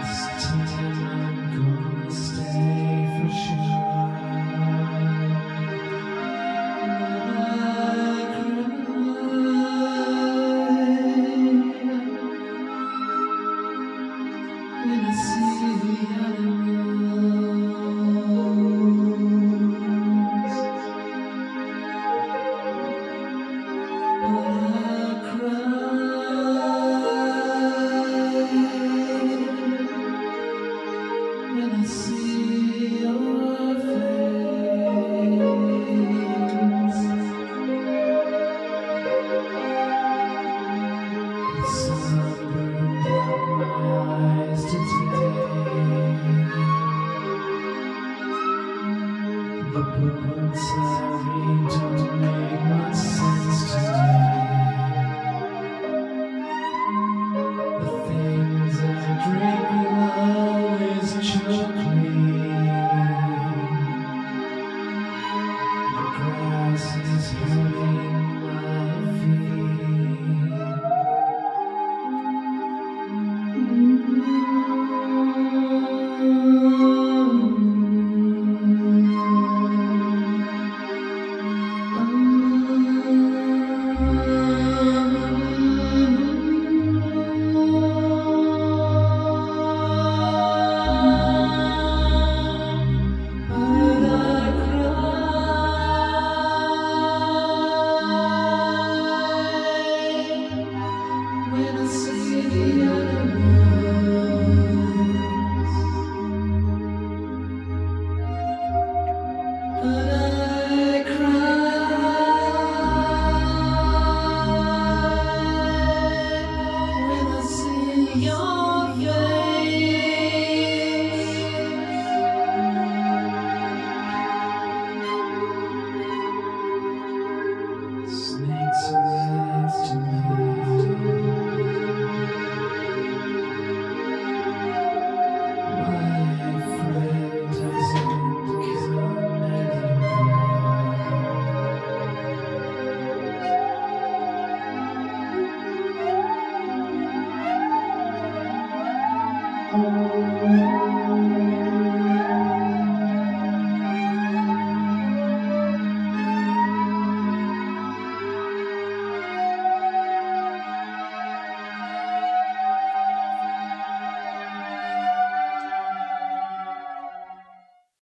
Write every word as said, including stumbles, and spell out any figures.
This time I'm gonna stay for sure. When I see the other when I see your face, the sun burned out my eyes today. The books I read don't make much sense to me. The things I drink will always choke me. The grass is hurting my feet. When I see the other ones, but I cry when I see your face. Snakes are after me. Thank you.